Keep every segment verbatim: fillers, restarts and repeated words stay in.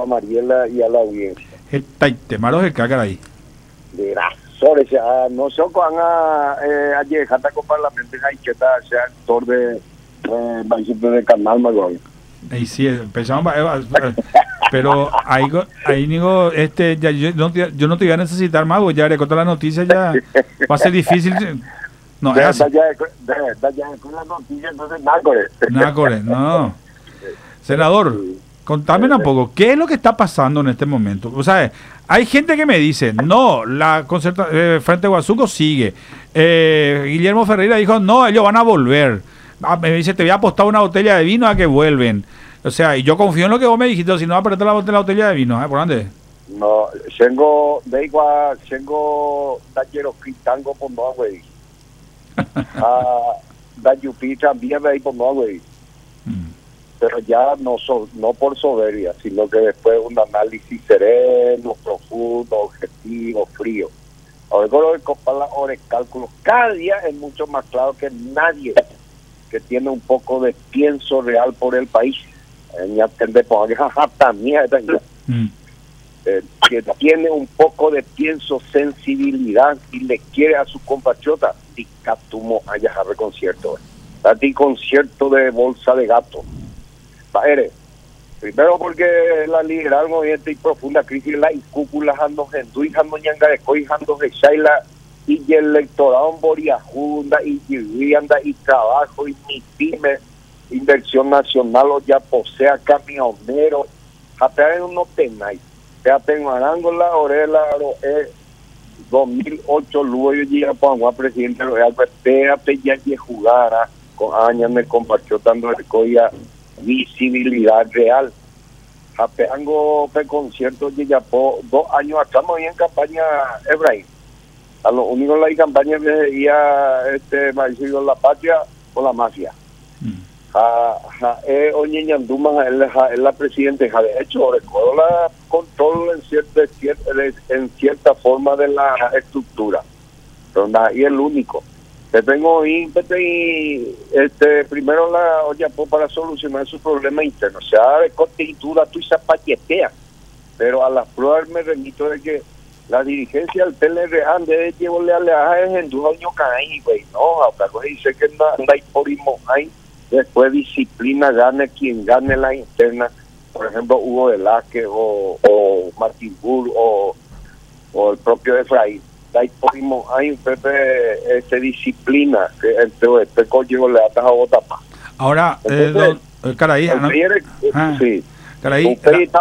a Mariela y a la audiencia. Está temaro de caray. De razores, no sé cuándo a llegar a Parlamento y que sea actor de eh, de canal Magón. Y sí, empezamos, pero ahí, ahí digo, este, ya, yo, no te, yo no te voy a necesitar más, voy ya con todas las noticias ya va a ser difícil. No, de, es así. Ya, de, de, ya con las noticias, entonces nada con Nada con no. Senador, contame un poco, ¿qué es lo que está pasando en este momento? O sea, hay gente que me dice, no, la concerta, eh, Frente Guasuco sigue. Eh, Guillermo Ferreira dijo, no, ellos van a volver. Ah, me dice, te voy a apostar una botella de vino a que vuelven. O sea, y yo confío en lo que vos me dijiste, si no, apretar la botella, la botella de vino, ¿eh? ¿Por dónde? No, tengo, de igual, tengo, tallero quitango por no, güey. Ah, da yupi también de ahí por no, güey. Pero ya no so, no por soberbia, sino que después un análisis sereno, profundo, objetivo, frío. Ahora con los compara cálculos, cada día es mucho más claro que nadie que tiene un poco de pienso real por el país, eh, que tiene un poco de pienso, sensibilidad y le quiere a su compatriota, y catumo haya jave concierto, dati concierto de bolsa de gato. Paere, primero porque la liberal movimiento y profunda crisis la incúpula jando gendu y jando ñangareco y jando gechaila y el electorado en Boriajunda y vivienda y trabajo y mi pyme, inversión nacional o ya posea camioneros, apenas no tengáis, ya tengo arángola, orela, eh, dos mil ocho luego yo llegué a Panamá, presidente real, espérate ya que jugara con años me compartió tanto el coya visibilidad real. Apeango pe concierto de Yapó dos años acá no había en campaña Efraín. A lo único la campaña que veía este Mauricio La Patria o la mafia. Ja, ja, eh, oye Ñanduma es la, la presidente, ja, de hecho recuerdo la control en cierta, en cierta forma de la estructura, pero y el único. Te tengo ímpetu y este primero la olla para solucionar su problema interno, o sea, de constituda tu zapatetea, pero a las pruebas me remito de que la dirigencia del P L R A debe llevarle a leajes en dos años caí, güey, no, acá dice que no hay por ahí, después disciplina gane quien gane la interna, por ejemplo Hugo Velázquez o, o Martín Bull o, o el propio Efraín. Hay Pepe este disciplina que entre este coño le atas a bota pa. Ahora eh, don, eh, caray, ¿no? Ah, sí. Caray, usted está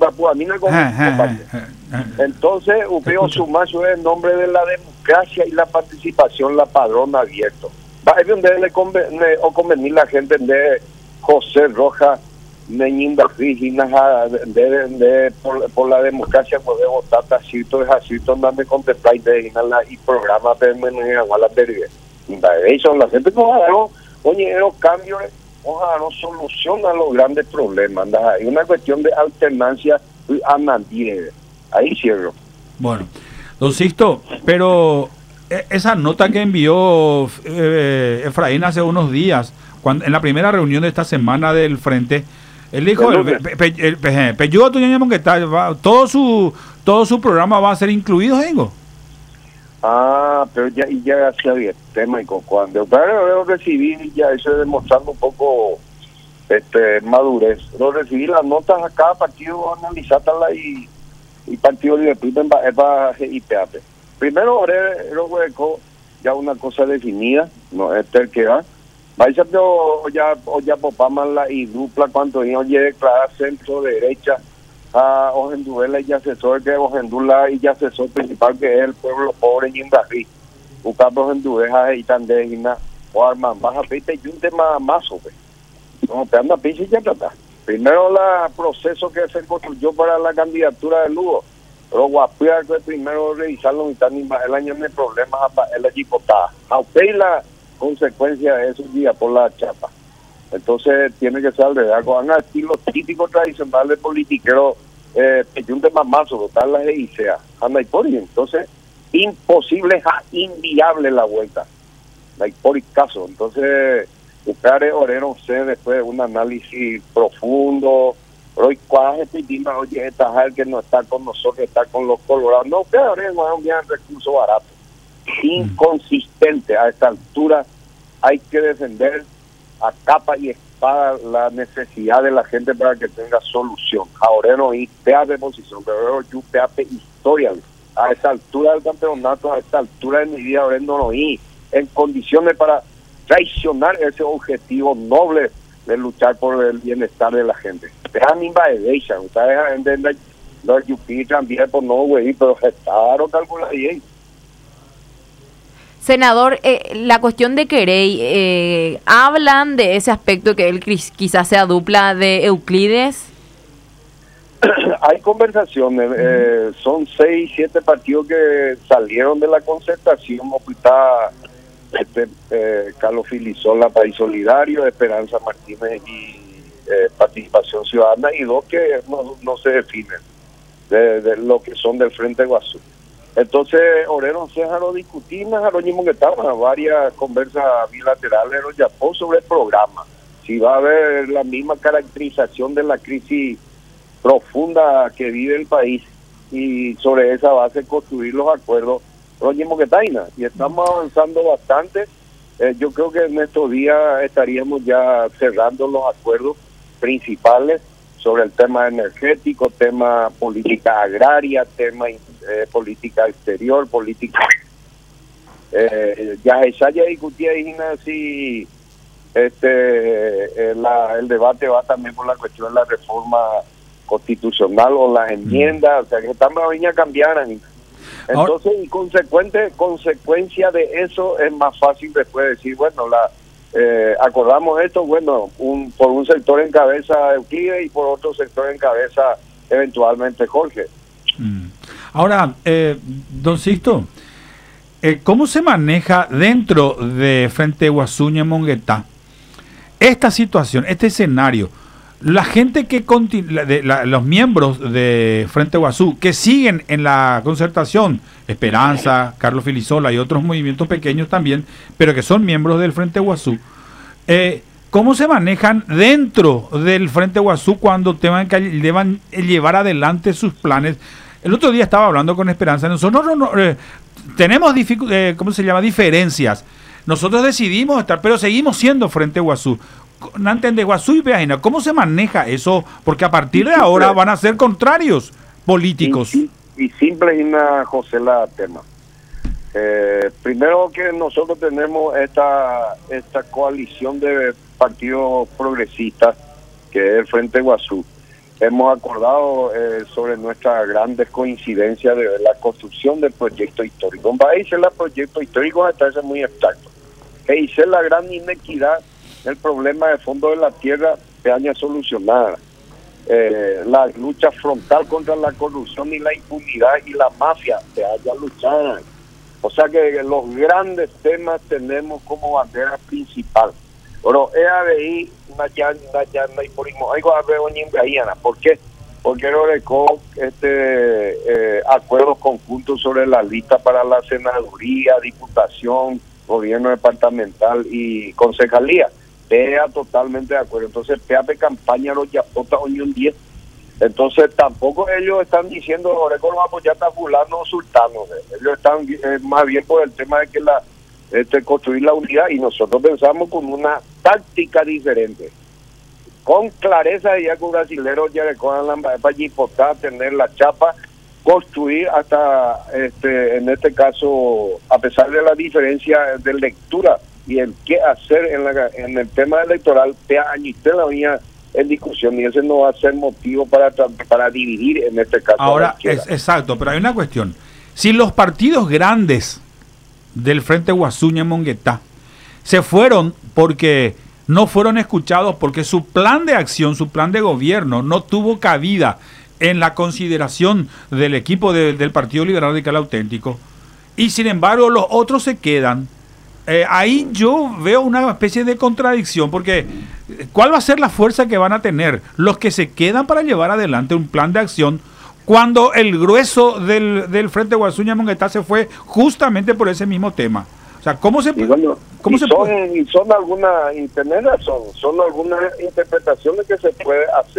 entonces usted sumazo en nombre de la democracia y la participación, la padrona abierto. Va a donde le convenir o convenir la gente de José Rojas Meñinda Fríginas de, de, por, por la democracia poder votar tacito es así donde contemplar y de y programa de la verga son la gente no ha dado oye los cambios ojalá no soluciona los grandes problemas hay una cuestión de alternancia a nadie ahí cierro. Bueno, don Sixto, pero esa nota que envió eh, Efraín hace unos días cuando en la primera reunión de esta semana del Frente. Él dijo, Peyudo Tuñaña que está, todo su todo su programa va a ser incluido, Hengo. Ah, pero ya y ya hacía bien tema y con cuando pero lo recibí ya eso demostrando un poco este madurez. Lo recibí las notas a cada partido analizarlas y y partido de en y P A P. Primero lo hueco ya una cosa definida, no es el que va. Vais a ver ya ya popamala y dupla cuando yo llegue declarar centro derecha a Ojenduela y asesor que Ojendula y asesor principal que es el pueblo pobre en Indarí. Buscando Ojendueja y tan digna o arman baja piste y un tema más sobre. No te anda pinche ya trata. Primero la proceso que se construyó para la candidatura de Lugo. Pero guapía que primero revisarlo y tan el año de problemas para la chipotada. A usted la consecuencia de esos días por la chapa. Entonces tiene que ser de algo van a estilo típico tradicional de politiquero eh, un tema más total la y sea anda y por entonces imposible inviable la vuelta la por caso entonces buscar orero sé después de un análisis profundo Hoy cuaje pitima, oye, esta que no está con nosotros, está con los colorados. No, que ahora es un bien recurso barato. Inconsistente. A esta altura hay que defender a capa y espada la necesidad de la gente para que tenga solución. Ahora no hay pea de posición, pero yo pea de historia. A esta altura del campeonato, a esta altura de mi vida, ahora no hay en condiciones para traicionar ese objetivo noble de luchar por el bienestar de la gente. Dejan invadir, ustedes entienden los yupi también por no güey, pero estaron calculando bien. Senador, eh, la cuestión de Querey, eh, ¿hablan de ese aspecto que él quizás sea dupla de Euclides? Hay conversaciones, eh, son seis, siete partidos que salieron de la concertación, está este, eh, Carlos Filisola, País Solidario, Esperanza Martínez y eh, Participación Ciudadana, y dos que no, no se definen, de, de lo que son del Frente Guazú. Entonces, Orero Céjaro discutimos, Jerónimo que estaban varias conversas bilaterales ya sobre el programa. Si va a haber la misma caracterización de la crisis profunda que vive el país y sobre esa base construir los acuerdos, Jerónimo que taina. Y estamos avanzando bastante. Eh, yo creo que en estos días estaríamos ya cerrando los acuerdos principales sobre el tema energético, tema política agraria, tema eh, política exterior, política... Eh, ya esa ya discutía si este, eh, la, el debate va también por la cuestión de la reforma constitucional o las enmiendas, mm. o sea que están a cambiar. Entonces, y consecuente, consecuencia de eso es más fácil después decir, bueno, la eh, acordamos esto, bueno, un por un sector en cabeza Euclides y por otro sector en cabeza eventualmente Jorge. Mm. Ahora, eh, don Sixto, eh, ¿cómo se maneja dentro de Frente Guazú Ñemonguetá esta situación, este escenario? La gente que continu- de, la, los miembros de Frente Guazú que siguen en la concertación, Esperanza, Carlos Filisola y otros movimientos pequeños también, pero que son miembros del Frente Guazú, eh, ¿cómo se manejan dentro del Frente Guazú cuando tengan que deban llevar adelante sus planes? El otro día estaba hablando con Esperanza, nosotros no, no, eh, tenemos dificu- eh, ¿cómo se llama? diferencias. Nosotros decidimos estar, pero seguimos siendo Frente Guazú. Nanten de Guazú y Peajina, ¿cómo se maneja eso? Porque a partir de ahora van a ser contrarios políticos. Y, y, y simple y nada, José, la tema. Eh, primero que nosotros tenemos esta esta coalición de partidos progresistas, que es el Frente Guazú. Hemos acordado eh, sobre nuestras grandes coincidencias de la construcción del proyecto histórico. En país el proyecto histórico está muy abstracto. Que dice la gran inequidad, el problema de fondo de la tierra se haya solucionada. Eh, la lucha frontal contra la corrupción y la impunidad y la mafia se haya luchado. O sea que los grandes temas tenemos como bandera principal. Pero E A B I, y por ¿por qué? Porque no recó este eh, acuerdos conjuntos sobre la lista para la senaduría, diputación, gobierno departamental y concejalía. P E A totalmente de acuerdo. Entonces P E A de campaña los yapota Unión diez. Entonces tampoco ellos están diciendo ahora con los apoyados a fulano o sultano. Ellos están eh, más bien por el tema de que la este, construir la unidad, y nosotros pensamos con una táctica diferente. Con clareza ya con brasileros ya recojan la para hipotar, tener la chapa, construir hasta este en este caso, a pesar de la diferencia de lectura y el qué hacer en la en el tema electoral, te añiste la vía en discusión, y ese no va a ser motivo para para dividir en este caso. Ahora, es, exacto, pero hay una cuestión. Si los partidos grandes del Frente Guazú Ñemonguetá se fueron porque no fueron escuchados, porque su plan de acción, su plan de gobierno no tuvo cabida en la consideración del equipo de, del Partido Liberal Radical Auténtico, y sin embargo los otros se quedan, eh, ahí yo veo una especie de contradicción, porque ¿cuál va a ser la fuerza que van a tener los que se quedan para llevar adelante un plan de acción cuando el grueso del, del Frente Guazú Ñemonguetá se fue justamente por ese mismo tema? O sea, ¿cómo se, y bueno, cómo y se son, puede? Y son algunas, y tener razón, son algunas interpretaciones que se puede hacer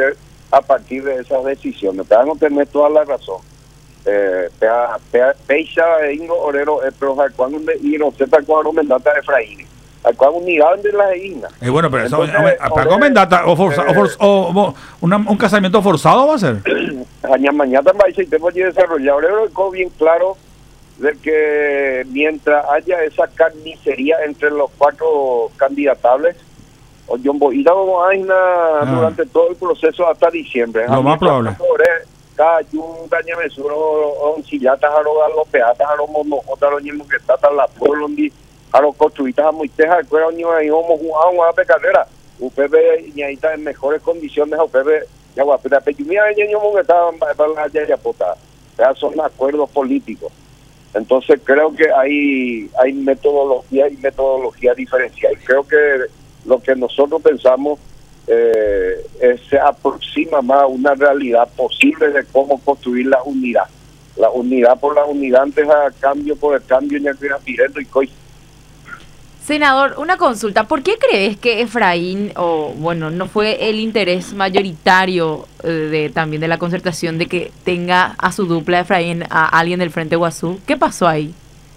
a partir de esas decisiones. Te van a tener toda la razón. Eh, pea, pea, Peixa, Ingo, Orero, pero cuando y no sepa cuándo mendata Efraín. Acá unidad de la isla. Eh, bueno, pero eso, Entonces, ¿para mendata o, forza, eh, o, forza, o, o una, un casamiento forzado va a ser? Mañana también tenemos que desarrollar. Orero dejó bien claro de que mientras haya esa carnicería entre los cuatro candidatables, o John Boida vamos a ir durante todo el proceso hasta diciembre. Lo más probable. Cada un daño mesuro, o si ya estás a los peatas, a los monojotas, a los niños que están la pueblo, a los construitas, a muy tejas, a los niños ahí, vamos a jugar una carrera. Usted ve, y ahí está en mejores condiciones, usted ve, ya va, pero mira, el niño que estaban para la ya potada. Ya son acuerdos políticos. Entonces creo que hay hay metodología y metodología diferencial. Creo que lo que nosotros pensamos eh, es, se aproxima más a una realidad posible de cómo construir la unidad. La unidad por la unidad antes a cambio por el cambio y y coi. Senador, una consulta. ¿Por qué crees que Efraín, o bueno, no fue el interés mayoritario eh, de también de la concertación de que tenga a su dupla Efraín a alguien del Frente Guazú? ¿Qué pasó ahí?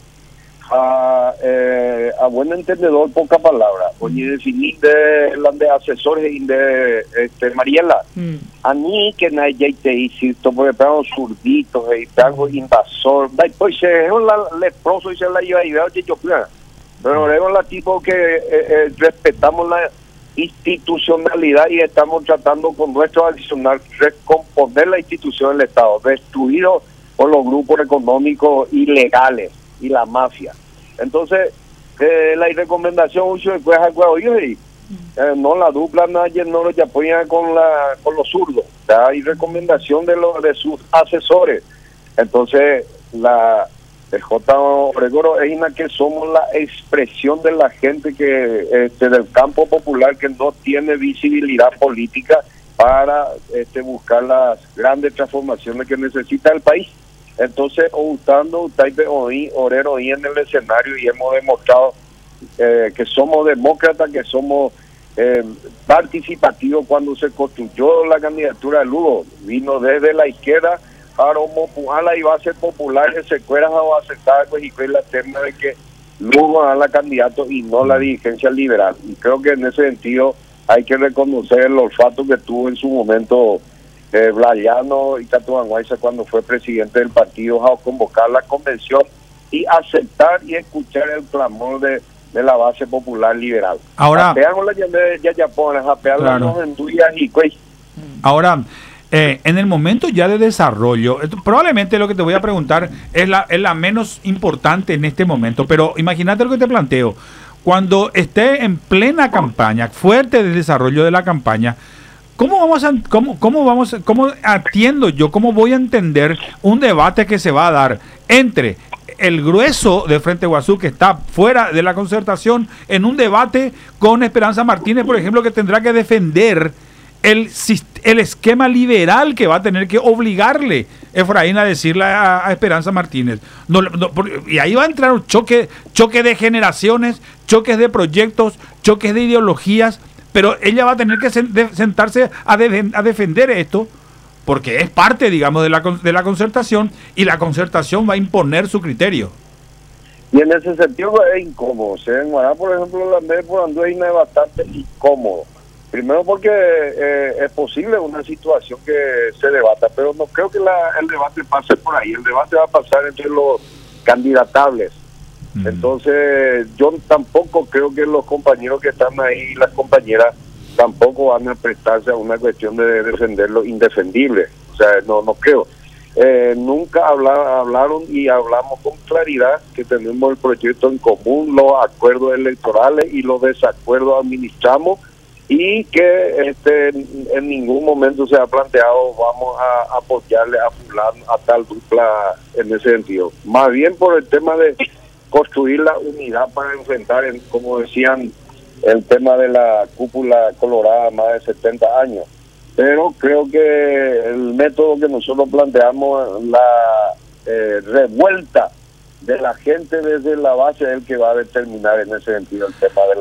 A, eh, a buen entendedor, poca palabra. Oye, definir de la de asesores y de este, Mariela. Mm. A mí que no hay te hiciste, porque pegan surditos, y pegan invasor. Pues es un leproso y se la lleva y veo que yo pero vemos la tipo que eh, eh, respetamos la institucionalidad y estamos tratando con nuestro adicional recomponer la institución del Estado, destruido por los grupos económicos ilegales y la mafia. Entonces, eh, la recomendación mucho después al huevo, y eh, no la dupla nadie no lo apoya con la con los zurdos. Hay recomendación de los de sus asesores. Entonces, la el J. Oregoro es una que somos la expresión de la gente que este, del campo popular que no tiene visibilidad política para este, buscar las grandes transformaciones que necesita el país. Entonces, optando hoy Orero hoy en el escenario y hemos demostrado eh, que somos demócratas, que somos eh, participativos. Cuando se construyó la candidatura de Lugo, vino desde la izquierda para a la base popular que se cuera o aceptar pues y fue la tema de que Lugo a la candidato y no la dirigencia liberal. Y creo que en ese sentido hay que reconocer el olfato que tuvo en su momento eh, Blayano y Catuanguayza cuando fue presidente del partido a convocar la convención y aceptar y escuchar el clamor de, de la base popular liberal. Ahora, ahora Eh, en el momento ya de desarrollo, esto, probablemente lo que te voy a preguntar es la, es la menos importante en este momento, pero imagínate lo que te planteo. Cuando esté en plena campaña, fuerte de desarrollo de la campaña, ¿cómo vamos a, cómo, cómo vamos, cómo atiendo yo, cómo voy a entender un debate que se va a dar entre el grueso de Frente Guazú que está fuera de la concertación en un debate con Esperanza Martínez, por ejemplo, que tendrá que defender El, el esquema liberal que va a tener que obligarle Efraín a decirle a, a Esperanza Martínez? No, no, por, y ahí va a entrar un choque, choque de generaciones, choques de proyectos, choques de ideologías, pero ella va a tener que sen, de, sentarse a, de, a defender esto, porque es parte, digamos, de la, de la concertación, y la concertación va a imponer su criterio. Y en ese sentido es incómodo. ¿Sí? En Guará, por ejemplo, la ley por Anduina es bastante incómodo. Primero porque eh, es posible una situación que se debata, pero no creo que la, el debate pase por ahí. El debate va a pasar entre los candidatables. Mm. Entonces, yo tampoco creo que los compañeros que están ahí, las compañeras, tampoco van a prestarse a una cuestión de defender lo indefendible. O sea, no, no creo. Eh, nunca habla, hablaron y hablamos con claridad que tenemos el proyecto en común, los acuerdos electorales y los desacuerdos administramos, y que este en ningún momento se ha planteado vamos a apoyarle a fulano, a tal dupla en ese sentido. Más bien por el tema de construir la unidad para enfrentar, en, como decían, el tema de la cúpula colorada más de setenta años. Pero creo que el método que nosotros planteamos, la eh, revuelta de la gente desde la base, es el que va a determinar en ese sentido el tema de la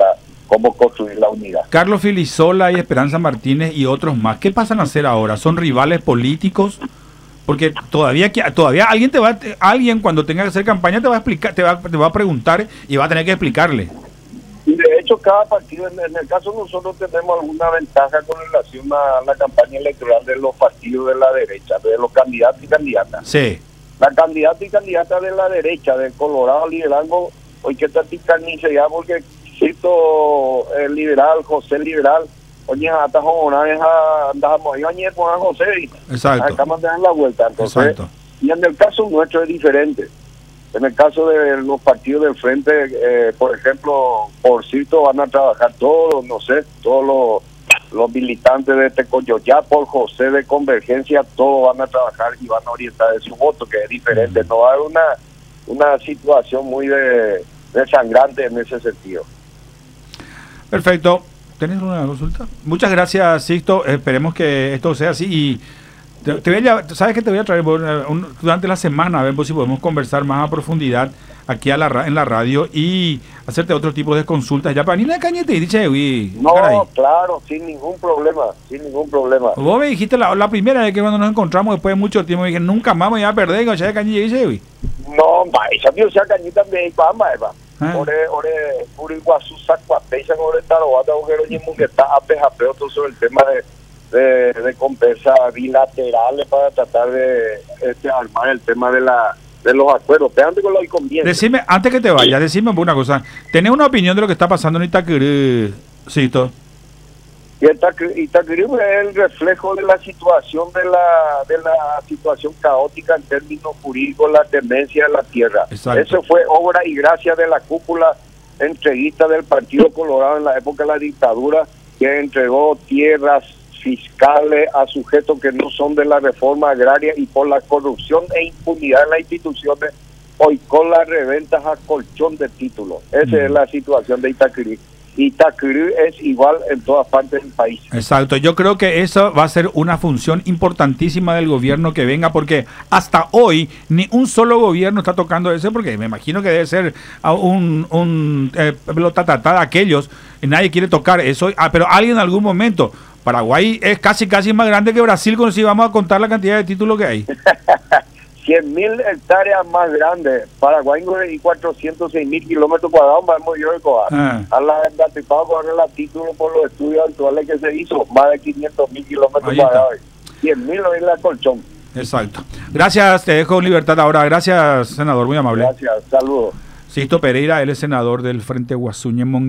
cómo construir la unidad. Carlos Filisola y Esperanza Martínez y otros más, ¿qué pasan a hacer ahora? ¿Son rivales políticos? Porque todavía todavía alguien te va alguien cuando tenga que hacer campaña te va a explicar, te va, te va a preguntar y va a tener que explicarle. Y de hecho cada partido, en, en el caso nosotros tenemos alguna ventaja con relación a la campaña electoral de los partidos de la derecha, de los candidatos y candidatas. Sí. La candidata y candidata de la derecha, del Colorado Liderazgo, hoy que está ticanice ya porque cito el liberal, José Liberal, oye, hasta andamos ahí, oye, con José, exacto, acá mandan la vuelta, entonces, exacto. Y en el caso nuestro es diferente. En el caso de los partidos del frente, eh, por ejemplo, por cierto, van a trabajar todos, no sé, todos los, los militantes de Tecoyoyá, por José de Convergencia, todos van a trabajar y van a orientar de su voto, que es diferente. No va a haber una, una situación muy de, de sangrante en ese sentido. Perfecto. ¿Tenés una consulta? Muchas gracias, Sixto. Esperemos que esto sea así y te, te voy a, sabes que te voy a traer un, durante la semana a ver si podemos conversar más a profundidad aquí a la, en la radio y hacerte otro tipo de consultas ya para ni la cañete y dice uy, no, caray. Claro, sin ningún problema, sin ningún problema. Vos me dijiste la, la primera vez que cuando nos encontramos después de mucho tiempo, dije nunca más me iba a perder con esa cañete y dice uy. No, esa tío sea cañita me va eva. Ore ore Uriguazú Sacuapecha ore Tarobata Ojero Ñimungueta apejapeo todo sobre el tema de, de, de compensas bilaterales para tratar de este, armar el tema de la de los acuerdos. Pégate con lo que conviene. Decime, antes que te vayas, decime una cosa. ¿Tenés una opinión de lo que está pasando en Itaquirú, Cito? Y Itaquirú es el reflejo de la situación de la de la situación caótica en términos jurídicos, la tendencia de la tierra. Exacto. Eso fue obra y gracia de la cúpula entreguista del Partido Colorado en la época de la dictadura, que entregó tierras fiscales a sujetos que no son de la reforma agraria y por la corrupción e impunidad en las instituciones, hoy con las reventas a colchón de títulos. Esa mm. es la situación de Itaquirú. Itaquirú es igual en todas partes del país. Exacto, yo creo que eso va a ser una función importantísima del gobierno que venga, porque hasta hoy ni un solo gobierno está tocando eso, porque me imagino que debe ser un, un eh, pelota tratada de aquellos, y nadie quiere tocar eso, ah, pero alguien en algún momento, Paraguay es casi casi más grande que Brasil, cuando si vamos a contar la cantidad de títulos que hay. cien mil hectáreas más grandes, Paraguay y cuatrocientos seis mil kilómetros cuadrados, más yo de Coa. Ah. A la anticipado con el título por los estudios actuales que se hizo, más de quinientos mil kilómetros cuadrados. cien mil no es la colchón. Exacto. Gracias, te dejo en libertad ahora. Gracias, senador, muy amable. Gracias, saludos. Sixto Pereira, él es senador del Frente Guasuñemón.